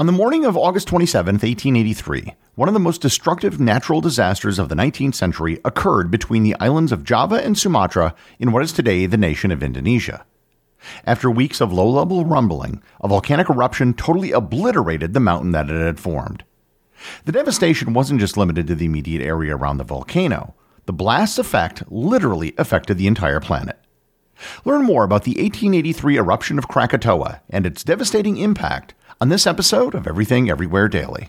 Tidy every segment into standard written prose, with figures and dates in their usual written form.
On the morning of August 27, 1883, one of the most destructive natural disasters of the 19th century occurred between the islands of Java and Sumatra in what is today the nation of Indonesia. After weeks of low-level rumbling, a volcanic eruption totally obliterated the mountain that it had formed. The devastation wasn't just limited to the immediate area around the volcano. The blast's effect literally affected the entire planet. Learn more about the 1883 eruption of Krakatoa and its devastating impact on this episode of Everything Everywhere Daily.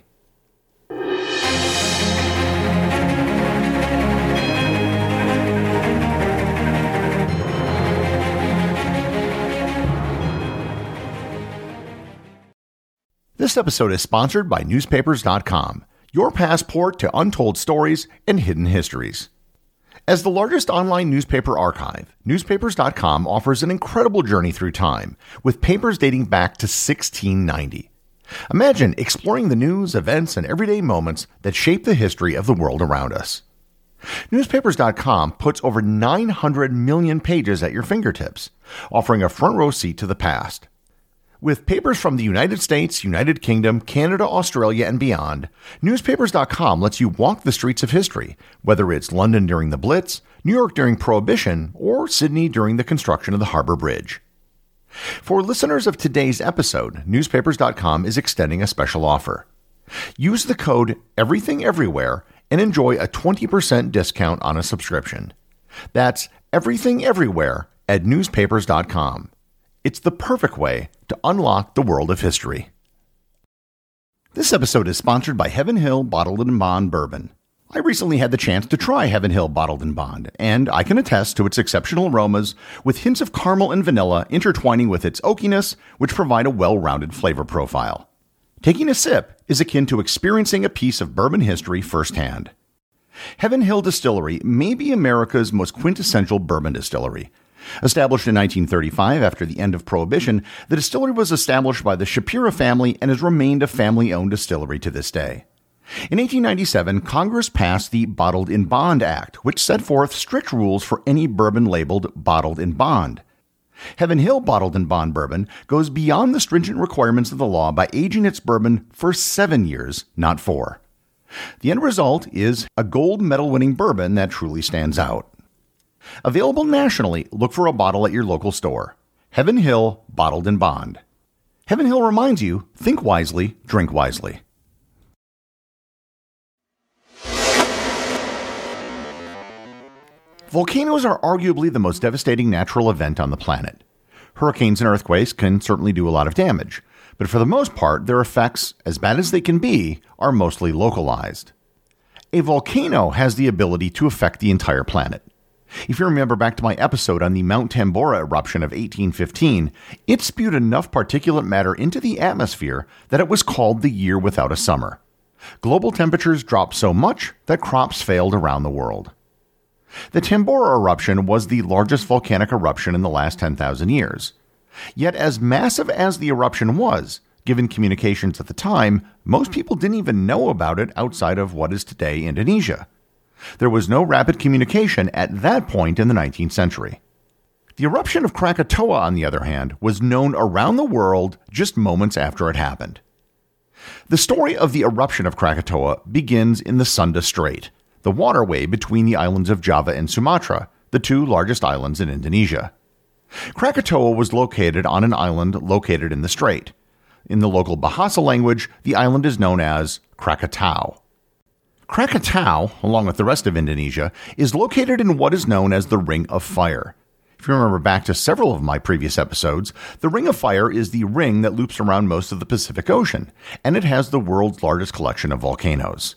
This episode is sponsored by Newspapers.com, your passport to untold stories and hidden histories. As the largest online newspaper archive, Newspapers.com offers an incredible journey through time, with papers dating back to 1690. Imagine exploring the news, events, and everyday moments that shape the history of the world around us. Newspapers.com puts over 900 million pages at your fingertips, offering a front row seat to the past. With papers from the United States, United Kingdom, Canada, Australia, and beyond, Newspapers.com lets you walk the streets of history, whether it's London during the Blitz, New York during Prohibition, or Sydney during the construction of the Harbour Bridge. For listeners of today's episode, Newspapers.com is extending a special offer. Use the code EVERYTHINGEVERYWHERE and enjoy a 20% discount on a subscription. That's Everything Everywhere at Newspapers.com. It's the perfect way to unlock the world of history. This episode is sponsored by Heaven Hill Bottled and Bond Bourbon. I recently had the chance to try Heaven Hill Bottled and Bond, and I can attest to its exceptional aromas with hints of caramel and vanilla intertwining with its oakiness, which provide a well-rounded flavor profile. Taking a sip is akin to experiencing a piece of bourbon history firsthand. Heaven Hill Distillery may be America's most quintessential bourbon distillery. Established in 1935 after the end of Prohibition, the distillery was established by the Shapiro family and has remained a family-owned distillery to this day. In 1897, Congress passed the Bottled in Bond Act, which set forth strict rules for any bourbon labeled Bottled in Bond. Heaven Hill Bottled in Bond Bourbon goes beyond the stringent requirements of the law by aging its bourbon for 7 years, not 4. The end result is a gold medal-winning bourbon that truly stands out. Available nationally, look for a bottle at your local store. Heaven Hill Bottled in Bond. Heaven Hill reminds you, think wisely, drink wisely. Volcanoes are arguably the most devastating natural event on the planet. Hurricanes and earthquakes can certainly do a lot of damage, but for the most part, their effects, as bad as they can be, are mostly localized. A volcano has the ability to affect the entire planet. If you remember back to my episode on the Mount Tambora eruption of 1815, it spewed enough particulate matter into the atmosphere that it was called the year without a summer. Global temperatures dropped so much that crops failed around the world. The Tambora eruption was the largest volcanic eruption in the last 10,000 years. Yet as massive as the eruption was, given communications at the time, most people didn't even know about it outside of what is today Indonesia. There was no rapid communication at that point in the 19th century. The eruption of Krakatoa, on the other hand, was known around the world just moments after it happened. The story of the eruption of Krakatoa begins in the Sunda Strait, the waterway between the islands of Java and Sumatra, the two largest islands in Indonesia. Krakatoa was located on an island located in the strait. In the local Bahasa language, the island is known as Krakatau. Krakatau, along with the rest of Indonesia, is located in what is known as the Ring of Fire. If you remember back to several of my previous episodes, the Ring of Fire is the ring that loops around most of the Pacific Ocean, and it has the world's largest collection of volcanoes.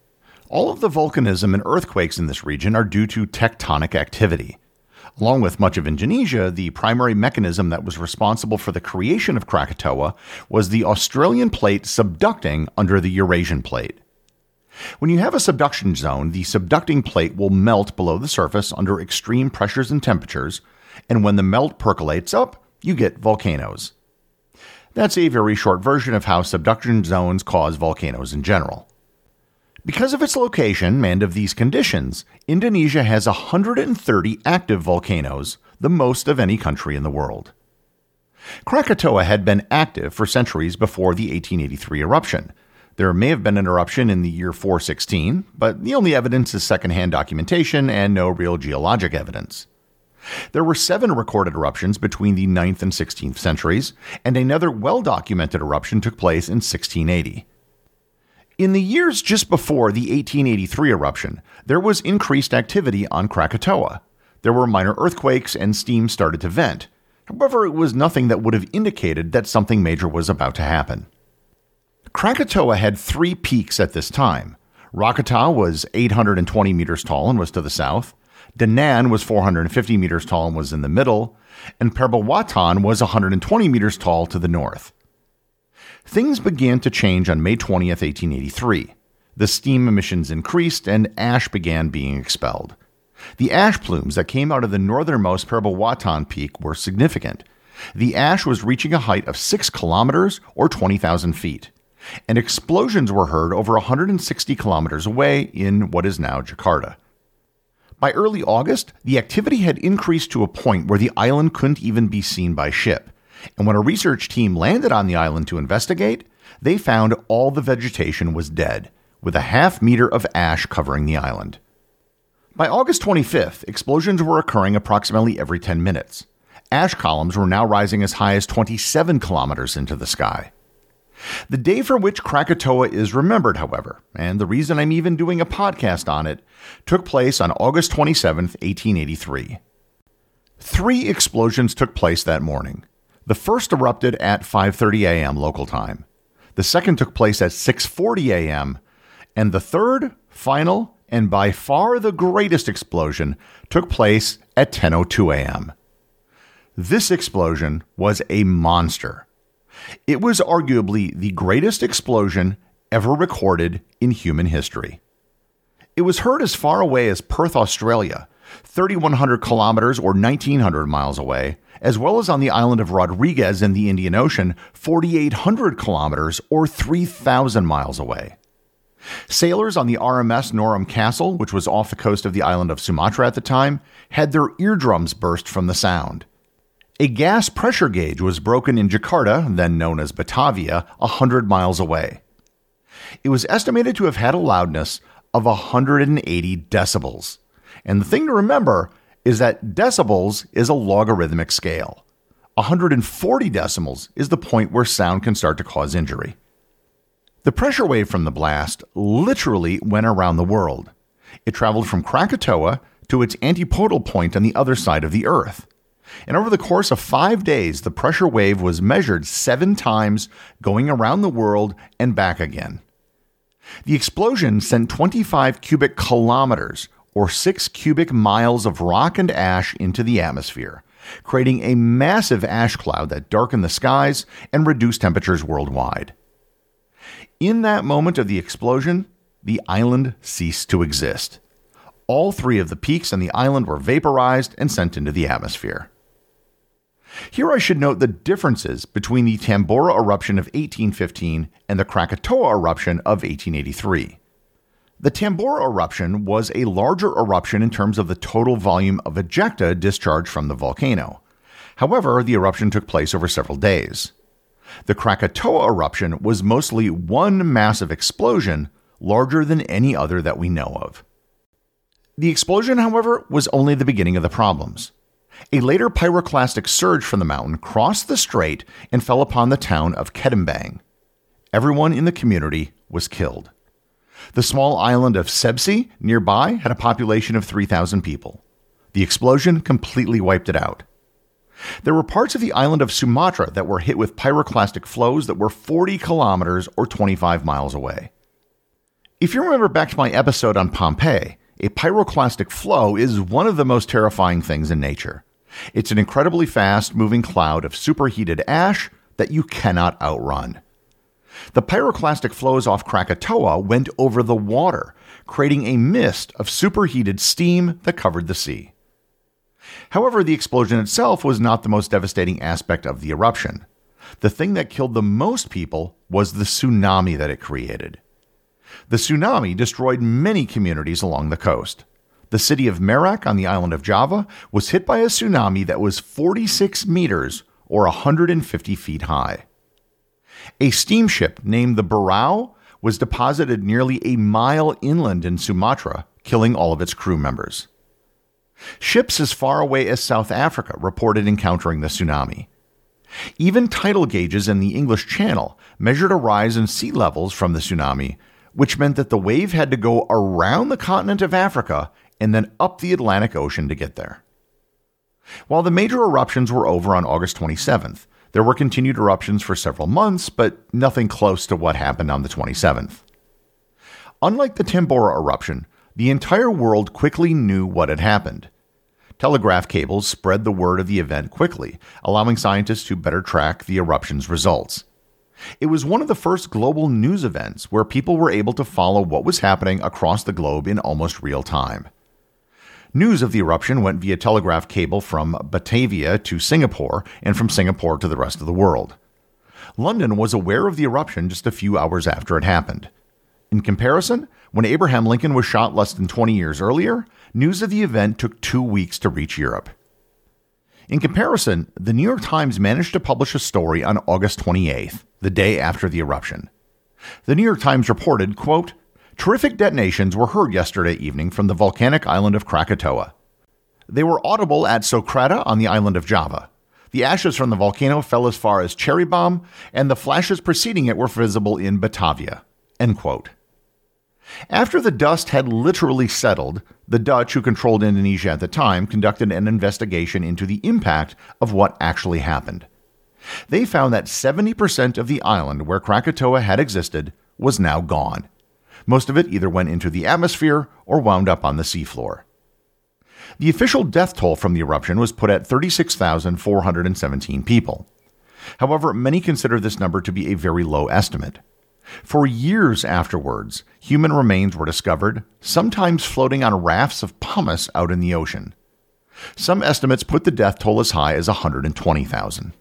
All of the volcanism and earthquakes in this region are due to tectonic activity. Along with much of Indonesia, the primary mechanism that was responsible for the creation of Krakatoa was the Australian plate subducting under the Eurasian plate. When you have a subduction zone, the subducting plate will melt below the surface under extreme pressures and temperatures, and when the melt percolates up, you get volcanoes. That's a very short version of how subduction zones cause volcanoes in general. Because of its location and of these conditions, Indonesia has 130 active volcanoes, the most of any country in the world. Krakatoa had been active for centuries before the 1883 eruption. There may have been an eruption in the year 416, but the only evidence is secondhand documentation and no real geologic evidence. There were 7 recorded eruptions between the 9th and 16th centuries, and another well-documented eruption took place in 1680. In the years just before the 1883 eruption, there was increased activity on Krakatoa. There were minor earthquakes and steam started to vent. However, it was nothing that would have indicated that something major was about to happen. Krakatoa had 3 peaks at this time. Rakata was 820 meters tall and was to the south. Danan was 450 meters tall and was in the middle. And Perbawatan was 120 meters tall to the north. Things began to change on May 20th, 1883. The steam emissions increased and ash began being expelled. The ash plumes that came out of the northernmost Perbawatan peak were significant. The ash was reaching a height of 6 kilometers or 20,000 feet, and explosions were heard over 160 kilometers away in what is now Jakarta. By early August, the activity had increased to a point where the island couldn't even be seen by ship, and when a research team landed on the island to investigate, they found all the vegetation was dead, with a half-meter of ash covering the island. By August 25th, explosions were occurring approximately every 10 minutes. Ash columns were now rising as high as 27 kilometers into the sky. The day for which Krakatoa is remembered, however, and the reason I'm even doing a podcast on it, took place on August 27th, 1883. 3 explosions took place that morning. The first erupted at 5:30 a.m. local time. The second took place at 6:40 a.m., and the third, final, and by far the greatest explosion took place at 10:02 a.m. This explosion was a monster. It was arguably the greatest explosion ever recorded in human history. It was heard as far away as Perth, Australia, 3,100 kilometers or 1,900 miles away, as well as on the island of Rodriguez in the Indian Ocean, 4,800 kilometers or 3,000 miles away. Sailors on the RMS Noram Castle, which was off the coast of the island of Sumatra at the time, had their eardrums burst from the sound. A gas pressure gauge was broken in Jakarta, then known as Batavia, 100 miles away. It was estimated to have had a loudness of 180 decibels. And the thing to remember is that decibels is a logarithmic scale. 140 decibels is the point where sound can start to cause injury. The pressure wave from the blast literally went around the world. It traveled from Krakatoa to its antipodal point on the other side of the Earth. And over the course of 5 days, the pressure wave was measured 7 times, going around the world and back again. The explosion sent 25 cubic kilometers, or 6 cubic miles of rock and ash into the atmosphere, creating a massive ash cloud that darkened the skies and reduced temperatures worldwide. In that moment of the explosion, the island ceased to exist. All 3 of the peaks on the island were vaporized and sent into the atmosphere. Here I should note the differences between the Tambora eruption of 1815 and the Krakatoa eruption of 1883. The Tambora eruption was a larger eruption in terms of the total volume of ejecta discharged from the volcano. However, the eruption took place over several days. The Krakatoa eruption was mostly one massive explosion, larger than any other that we know of. The explosion, however, was only the beginning of the problems. A later pyroclastic surge from the mountain crossed the strait and fell upon the town of Kedembang. Everyone in the community was killed. The small island of Sebsi nearby had a population of 3,000 people. The explosion completely wiped it out. There were parts of the island of Sumatra that were hit with pyroclastic flows that were 40 kilometers or 25 miles away. If you remember back to my episode on Pompeii, a pyroclastic flow is one of the most terrifying things in nature. It's an incredibly fast-moving cloud of superheated ash that you cannot outrun. The pyroclastic flows off Krakatoa went over the water, creating a mist of superheated steam that covered the sea. However, the explosion itself was not the most devastating aspect of the eruption. The thing that killed the most people was the tsunami that it created. The tsunami destroyed many communities along the coast. The city of Merak on the island of Java was hit by a tsunami that was 46 meters or 150 feet high. A steamship named the Barao was deposited nearly a mile inland in Sumatra, killing all of its crew members. Ships as far away as South Africa reported encountering the tsunami. Even tidal gauges in the English Channel measured a rise in sea levels from the tsunami, which meant that the wave had to go around the continent of Africa and then up the Atlantic Ocean to get there. While the major eruptions were over on August 27th, there were continued eruptions for several months, but nothing close to what happened on the 27th. Unlike the Tambora eruption, the entire world quickly knew what had happened. Telegraph cables spread the word of the event quickly, allowing scientists to better track the eruption's results. It was one of the first global news events where people were able to follow what was happening across the globe in almost real time. News of the eruption went via telegraph cable from Batavia to Singapore and from Singapore to the rest of the world. London was aware of the eruption just a few hours after it happened. In comparison, when Abraham Lincoln was shot less than 20 years earlier, news of the event took 2 weeks to reach Europe. In comparison, the New York Times managed to publish a story on August 28th, the day after the eruption. The New York Times reported, quote, "Terrific detonations were heard yesterday evening from the volcanic island of Krakatoa. They were audible at Sokrata on the island of Java. The ashes from the volcano fell as far as Cheribam, and the flashes preceding it were visible in Batavia." End quote. After the dust had literally settled, the Dutch, who controlled Indonesia at the time, conducted an investigation into the impact of what actually happened. They found that 70% of the island where Krakatoa had existed was now gone. Most of it either went into the atmosphere or wound up on the seafloor. The official death toll from the eruption was put at 36,417 people. However, many consider this number to be a very low estimate. For years afterwards, human remains were discovered, sometimes floating on rafts of pumice out in the ocean. Some estimates put the death toll as high as 120,000.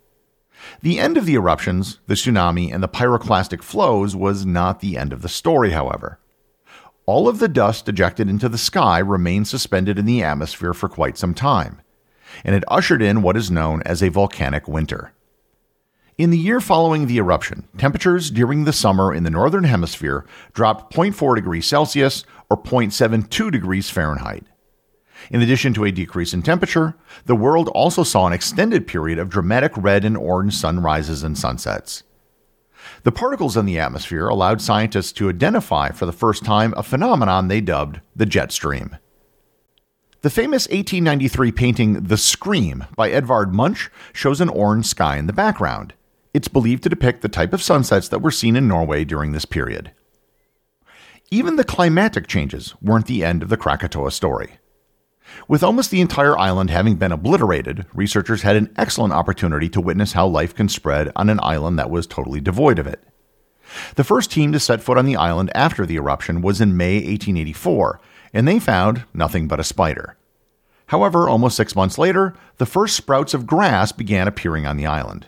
The end of the eruptions, the tsunami, and the pyroclastic flows was not the end of the story, however. All of the dust ejected into the sky remained suspended in the atmosphere for quite some time, and it ushered in what is known as a volcanic winter. In the year following the eruption, temperatures during the summer in the northern hemisphere dropped 0.4 degrees Celsius or 0.72 degrees Fahrenheit. In addition to a decrease in temperature, the world also saw an extended period of dramatic red and orange sunrises and sunsets. The particles in the atmosphere allowed scientists to identify for the first time a phenomenon they dubbed the jet stream. The famous 1893 painting The Scream by Edvard Munch shows an orange sky in the background. It's believed to depict the type of sunsets that were seen in Norway during this period. Even the climatic changes weren't the end of the Krakatoa story. With almost the entire island having been obliterated, researchers had an excellent opportunity to witness how life can spread on an island that was totally devoid of it. The first team to set foot on the island after the eruption was in May 1884, and they found nothing but a spider. However, almost 6 months later, the first sprouts of grass began appearing on the island.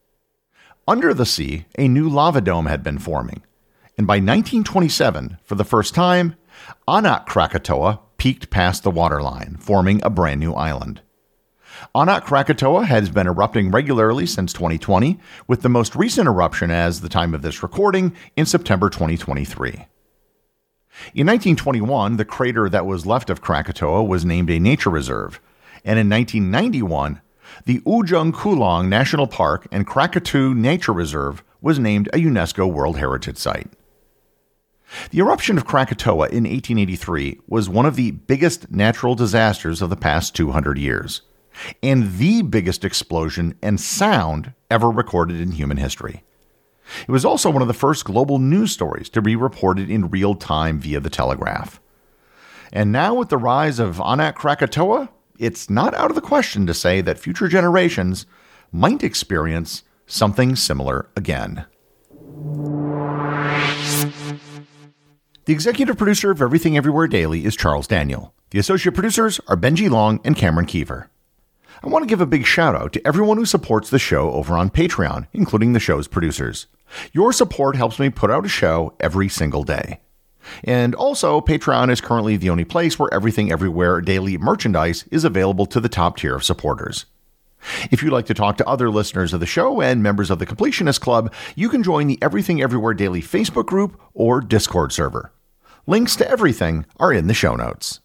Under the sea, a new lava dome had been forming, and by 1927, for the first time, Anak Krakatoa peaked past the waterline, forming a brand new island. Anak Krakatoa has been erupting regularly since 2020, with the most recent eruption as the time of this recording in September 2023. In 1921, the crater that was left of Krakatoa was named a nature reserve, and in 1991, the Ujung Kulon National Park and Krakatoa Nature Reserve was named a UNESCO World Heritage Site. The eruption of Krakatoa in 1883 was one of the biggest natural disasters of the past 200 years, and the biggest explosion and sound ever recorded in human history. It was also one of the first global news stories to be reported in real time via the telegraph. And now with the rise of Anak Krakatoa, it's not out of the question to say that future generations might experience something similar again. The executive producer of Everything Everywhere Daily is Charles Daniel. The associate producers are Benji Long and Cameron Kiefer. I want to give a big shout out to everyone who supports the show over on Patreon, including the show's producers. Your support helps me put out a show every single day. And also, Patreon is currently the only place where Everything Everywhere Daily merchandise is available to the top tier of supporters. If you'd like to talk to other listeners of the show and members of the Completionist Club, you can join the Everything Everywhere Daily Facebook group or Discord server. Links to everything are in the show notes.